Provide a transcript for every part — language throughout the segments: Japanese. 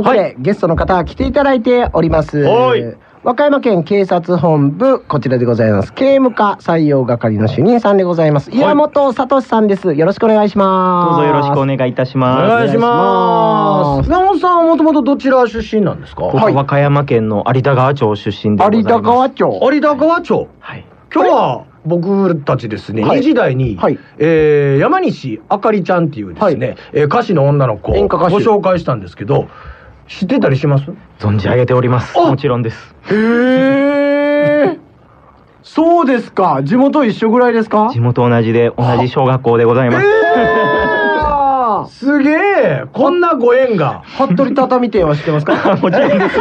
ここでゲストの方来ていただいております。和歌山県警察本部、こちらでございます。刑務課採用係の主任さんでございます。岩本聡さんです。よろしくお願いします。 どうぞよろしくお願いいたします。 お願いします。岩本さんはもともとどちら出身なんですか？ 和歌山県の有田川町出身でございます。 有田川町。 有田川町。 はい。 今日は僕たちですね、2時台に、山西あかりちゃんっていうですね、歌手の女の子をご紹介したんですけど、知ってたりします？ 存じ上げております。もちろんです。 へえ。そうですか。地元一緒ぐらいですか？ 地元同じで、同じ小学校でございます。 すげえ、こんなご縁が。 服部畳店は知ってますか？ もちろんです。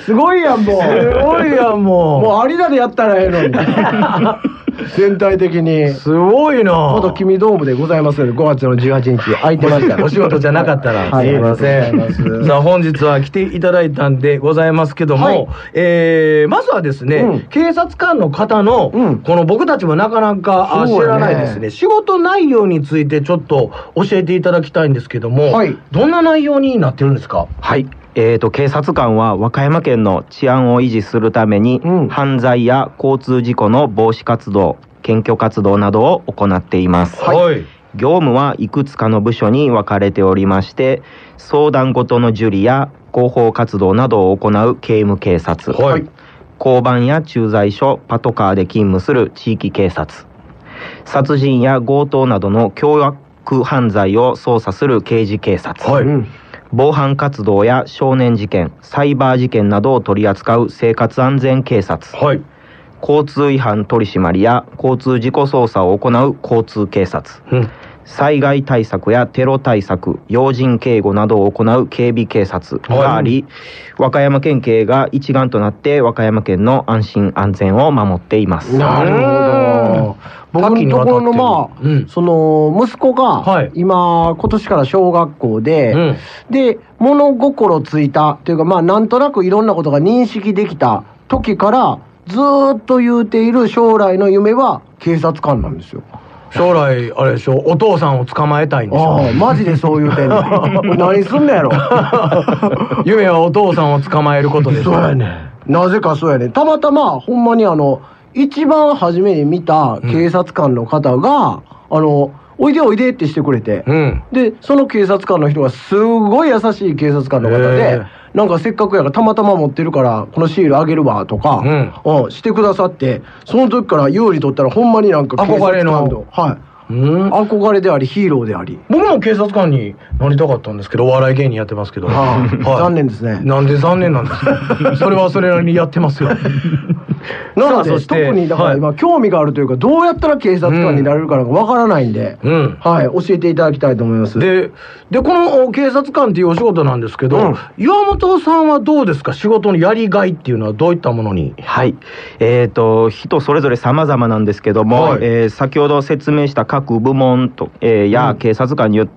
すごいやん、もう。 すごいやん、 もう有田でやったらええのに。全体的にすごいな。 元君ドームでございますので、5月の18日空いてました。 お仕事じゃなかったらすいません。さあ本日は来ていただいたんでございますけども、まずはですね、警察官の方のこの僕たちもなかなか知らないですね、仕事内容についてちょっと教えていただきたいんですけども、どんな内容になってるんですか？ はい。警察官は和歌山県の治安を維持するために、犯罪や交通事故の防止活動、検挙活動などを行っています。業務はいくつかの部署に分かれておりまして、相談事の受理や広報活動などを行う警務警察、交番や駐在所、パトカーで勤務する地域警察、殺人や強盗などの凶悪犯罪を捜査する刑事警察、防犯活動や少年事件、サイバー事件などを取り扱う生活安全警察、交通違反取り締まりや交通事故捜査を行う交通警察、災害対策やテロ対策、要人警護などを行う警備警察があり、和歌山県警が一丸となって和歌山県の安心安全を守っています。 なるほど。僕のところのその息子が今年から小学校で、で物心ついたというか、なんとなくいろんなことが認識できた時からずーっと言うている将来の夢は警察官なんですよ。 将来あれでしょ、お父さんを捕まえたいんでしょ。 マジでそう言うてんの。何すんのやろ。 夢はお父さんを捕まえることでしょ。 そうやね。なぜかそうやね。たまたまほんまに一番初めに見た警察官の方が、おいでおいでってしてくれて、でその警察官の人がすごい優しい警察官の方で、なんかせっかくやからたまたま持ってるからこのシールあげるわとか、してくださって、その時から有利取ったらほんまになんか警察官の憧れでありヒーローであり。 僕も警察官になりたかったんですけど、お笑い芸人やってますけど、 残念ですね。 なんで残念なんですか？それはそれなりにやってますよ。 なので特にだから今興味があるというか、どうやったら警察官になれるかなんかわからないんで、教えていただきたいと思います。 でこの警察官っていうお仕事なんですけど、岩本さんはどうですか？仕事のやりがいっていうのはどういったものに？ はい、人それぞれ様々なんですけども、先ほど説明した各部門と、や警察官によって、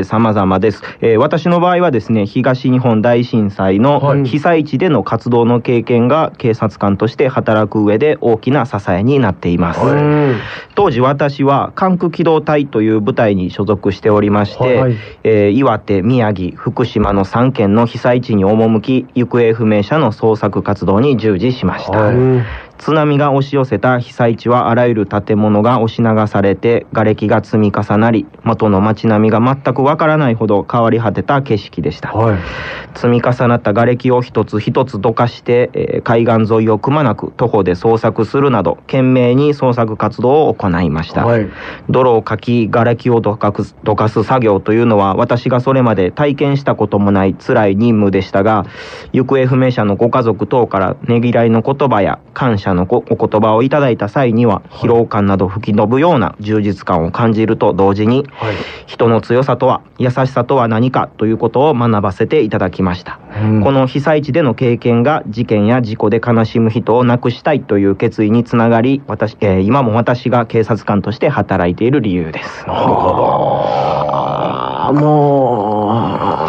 様々です。私の場合はですね、東日本大震災の被災地での活動の経験が警察官として働く上で大きな支えになっています。当時私は関空機動隊という部隊に所属しておりまして、岩手、宮城、福島の3県の被災地に赴き、行方不明者の捜索活動に従事しました。津波が押し寄せた被災地はあらゆる建物が押し流されて、瓦礫が積み重なり、元の街並みが全くわからないほど変わり果てた景色でした。積み重なった瓦礫を一つ一つどかして、海岸沿いをくまなく徒歩で捜索するなど懸命に捜索活動を行いました。泥をかき瓦礫をどかす作業というのは、私がそれまで体験したこともない辛い任務でしたが、行方不明者のご家族等からねぎらいの言葉や感謝のお言葉をいただいた際には、疲労感など吹き飛ぶような充実感を感じると同時に、人の強さとは、優しさとは何かということを学ばせていただきました。この被災地での経験が事件や事故で悲しむ人をなくしたいという決意につながり、今も私が警察官として働いている理由です。 も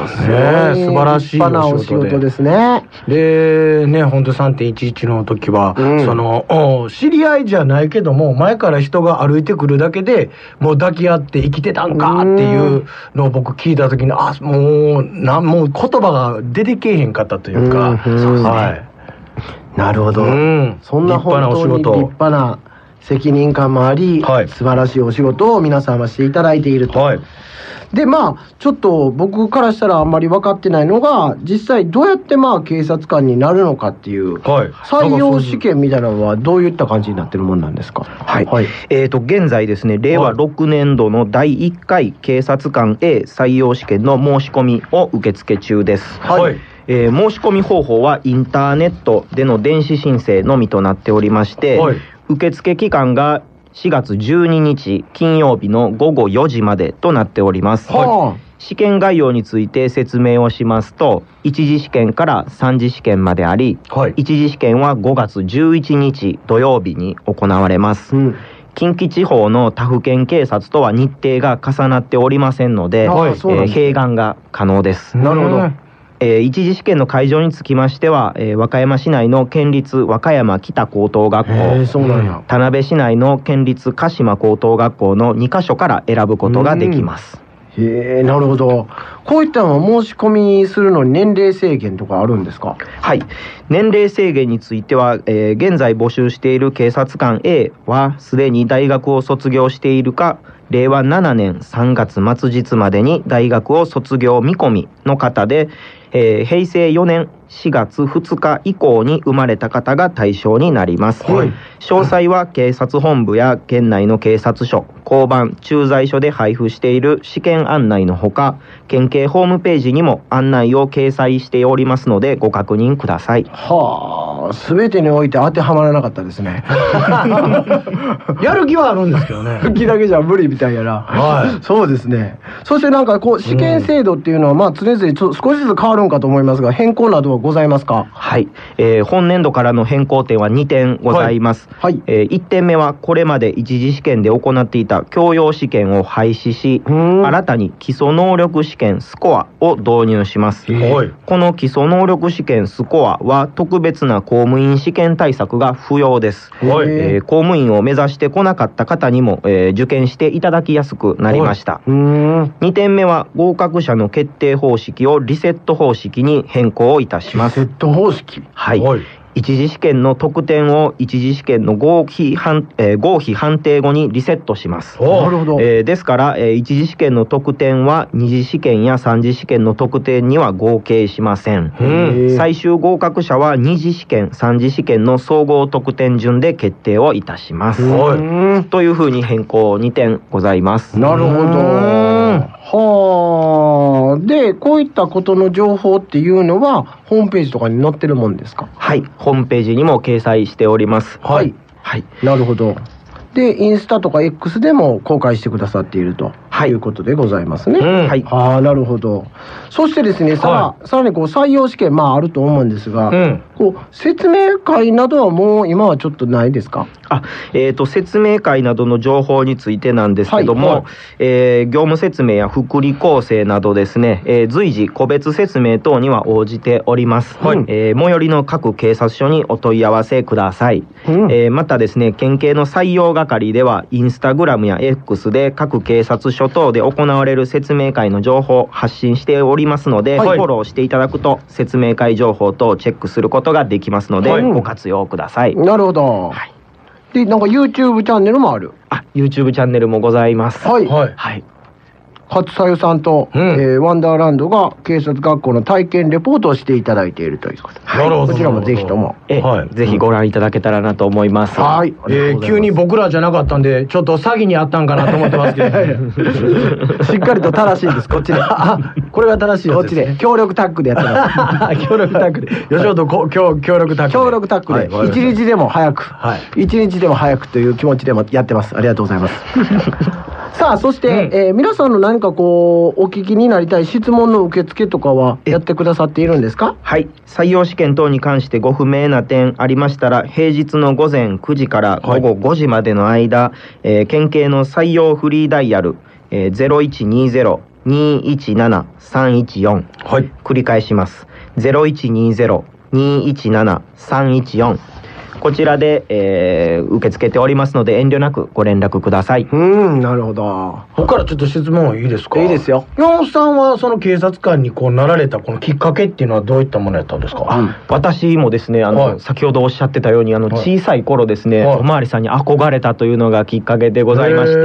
素晴らしい立派なお仕事ですね。 でね、本当3.11 の時は、その知り合いじゃないけども前から人が歩いてくるだけでもう抱き合って生きてたんかっていうのを僕聞いた時にもう言葉が出てけえへんかったというか、 なるほど、そんな本当に立派な責任感もあり、素晴らしいお仕事を皆さんはしていただいていると。でちょっと僕からしたらあんまり分かってないのが実際どうやって警察官になるのかっていう、採用試験みたいなのはどういった感じになってるもんなんですか？ 現在ですね、令和6年度の第1回警察官 A 採用試験の申し込みを受付中です。申し込み方法はインターネットでの電子申請のみとなっておりまして、受付期間が4月12日金曜日の午後4時までとなっております。試験概要について説明をしますと、1次試験から3次試験まであり、1次試験は5月11日土曜日に行われます。近畿地方の他府県警察とは日程が重なっておりませんので、併願が可能です。 なるほど。 一次試験の会場につきましては、和歌山市内の県立和歌山北高等学校、田辺市内の県立鹿島高等学校の2カ所から選ぶことができます。 なるほど。こういったのは申し込みするのに年齢制限とかあるんですか？ 年齢制限については、現在募集している警察官 A はすでに大学を卒業しているか、令和7年3月末日までに大学を卒業見込みの方で、平成4年4月2日以降に生まれた方が対象になります。詳細は警察本部や県内の警察署、交番、駐在所で配布している試験案内のほか、県警ホームページにも案内を掲載しておりますのでご確認ください。 全てにおいて当てはまらなかったですね。 やる気はあるんですけどね。 吹きだけじゃ無理みたいやな。そうですね。そして試験制度っていうのは常々少しずつ変わるんかと思いますが、変更などはございますか？ 本年度からの変更点は2点ございます。1点目はこれまで一次試験で行っていた教養試験を廃止し、新たに基礎能力試験スコアを導入します。この基礎能力試験スコアは特別な公務員試験対策が不要です。公務員を目指してこなかった方にも、受験していただきやすくなりました。2点目は合格者の決定方式をリセット方式に変更いたします。 リセット方式。 一次試験の得点を一次試験の合否判定後にリセットします。ですから、一次試験の得点は二次試験や三次試験の得点には合計しません。最終合格者は二次試験三次試験の総合得点順で決定をいたします。というふうに変更2点ございます。 なるほど。でこういったことの情報っていうのはホームページとかに載ってるもんですか？ ホームページにも掲載しております。 なるほど。でインスタとか X でも公開してくださっているということでございますね。なるほど。そしてですね、さらに採用試験あると思うんですが、説明会などはもう今はちょっとないですか？ 説明会などの情報についてなんですけども、業務説明や福利厚生などですね、随時個別説明等には応じております。最寄りの各警察署にお問い合わせください。またですね、県警の採用係ではインスタグラムや X で各警察署等で行われる説明会の情報を発信しておりますので、フォローしていただくと説明会情報等をチェックすることができますので、ご活用ください。 なるほど。でYouTube チャンネルもある。 YouTube チャンネルもございます。 初さゆさんと、ワンダーランドが警察学校の体験レポートをしていただいているということで、こちらもぜひともぜひご覧いただけたらなと思います。 急に僕らじゃなかったんでちょっと詐欺にあったんかなと思ってますけどしっかりと正しいです。こっちでこれが正しいやつですね。 こっちで協力タッグでやってます。 協力タッグで吉本協力タッグで一日でも早く一日でも早くという気持ちでもやってます。ありがとうございます。さあそして、皆さんの何かお聞きになりたい質問の受付とかはやってくださっているんですか？ 採用試験等に関してご不明な点ありましたら、平日の午前9時から午後5時までの間、県警の採用フリーダイヤル、0120 0120-217-314、 はい、 繰り返します。0120-217-314、こちらで、受け付けておりますので遠慮なくご連絡ください。 なるほど。 ここからちょっと質問いいですか？ いいですよ。 山本さんはその警察官にこうなられたこのきっかけっていうのはどういったものやったんですか？ 私もですね、先ほどおっしゃってたように小さい頃ですね、おまわりさんに憧れたというのがきっかけでございまして、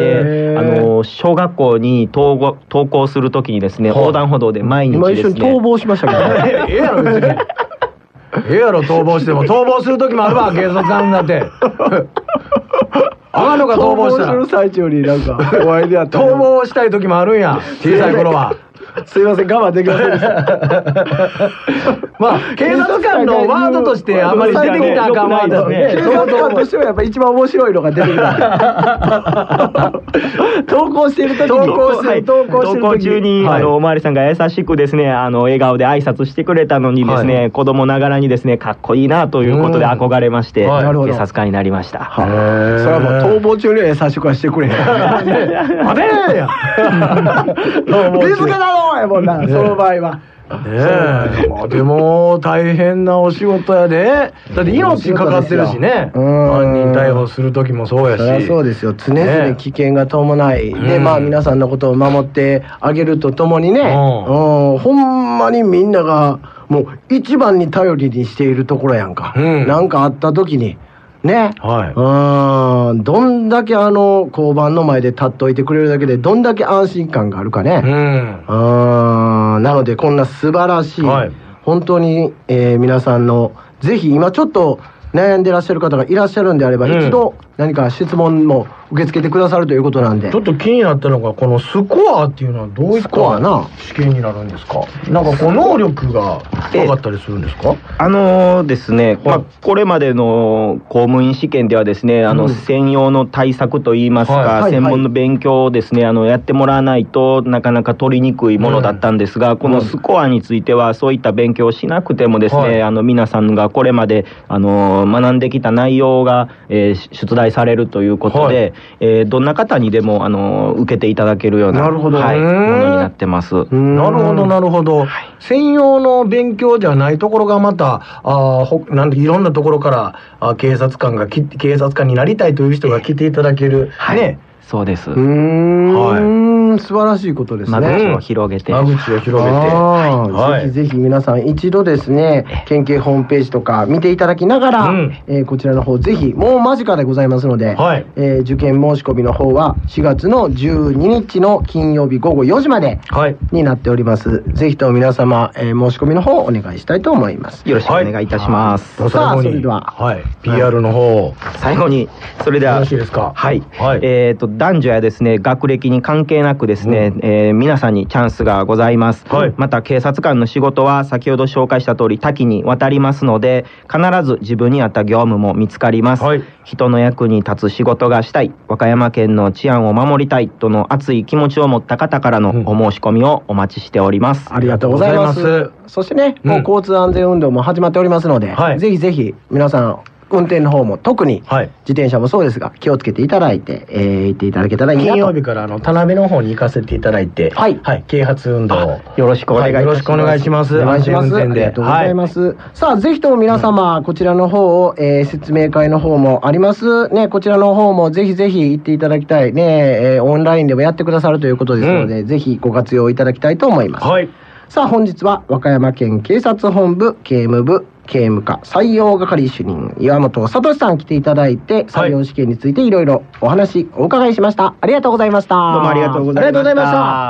小学校に登校するときにですね、横断歩道で毎日ですね、 今一緒に逃亡しましたけどええやろ別に。ええやろ逃亡しても。逃亡する時もあるわ警察官だって。あかんのか逃亡したら。 逃亡する最中になんかお会いであった。 逃亡したい時もあるんや小さい頃は。 すいません、我慢できませんでした。 まあ警察官のワードとしてあんまり出てきたらあかんワードですね。 警察官としてはやっぱ一番面白いのが出てきた。投稿している時に投稿中におまわりさんが優しくですね、笑顔で挨拶してくれたのにですね、子供ながらにですね、かっこいいなということで憧れまして、警察官になりました。 それはもう逃亡中には優しくはしてくれへん。待てーや。気付けだろやもんな、その場合は。 でも大変なお仕事やで。だって命かかってるしね。犯人逮捕する時もそうやし。 そうですよ。常々危険が伴いで、まあ皆さんのことを守ってあげるとともにね、ほんまにみんながもう一番に頼りにしているところやんか。なんかあった時にね、どんだけ交番の前で立っといてくれるだけでどんだけ安心感があるかね。なのでこんな素晴らしい、本当に、皆さんのぜひ今ちょっと悩んでらっしゃる方がいらっしゃるんであれば、一度何か質問も受け付けてくださるということなんで。 ちょっと気になったのがこのスコアっていうのはどういった試験になるんですか？なんかこう能力が上がったりするんですか？ ですね、これまでの公務員試験ではですね、専用の対策といいますか、専門の勉強をですね、やってもらわないとなかなか取りにくいものだったんですが、このスコアについてはそういった勉強をしなくてもですね、皆さんがこれまで学んできた内容が、出題されるということで、どんな方にでも受けていただけるようなものになってます。 なるほどなるほど。専用の勉強じゃないところがまたなんでいろんなところから警察官になりたいという人が来ていただけるね。 そうです。 素晴らしいことですね。 間口を広げて。 ぜひぜひ皆さん一度ですね、県警ホームページとか見ていただきながら、こちらの方ぜひ、もう間近でございますので、受験申し込みの方は4月の12日の金曜日午後4時までになっております。ぜひとも皆様、申し込みの方をお願いしたいと思います。 よろしくお願いいたします。 さあ、それでは、 PR の方最後に、それでは、 よろしいですか？ 男女やですね、学歴に関係なくですね、皆さんにチャンスがございます。また警察官の仕事は先ほど紹介した通り多岐にわたりますので、必ず自分に合った業務も見つかります。人の役に立つ仕事がしたい、和歌山県の治安を守りたいとの熱い気持ちを持った方からのお申し込みをお待ちしております。 ありがとうございます。そしてね、もう交通安全運動も始まっておりますので、ぜひぜひ皆さん運転の方も特に自転車もそうですが気をつけていただいて、行っていただけたらいいなと。 金曜日から田辺の方に行かせていただいて、啓発運動をよろしくお願いします。 お願いします。 ありがとうございます。さあぜひとも皆様、こちらの方を、説明会の方もありますね。こちらの方もぜひぜひ行っていただきたいね。オンラインでもやってくださるということですので、ぜひご活用いただきたいと思います。さあ本日は和歌山県警察本部警務部刑務課採用係主任岩本聡さん来ていただいて、採用試験についていろいろお話お伺いしました。ありがとうございました。 どうもありがとうございました。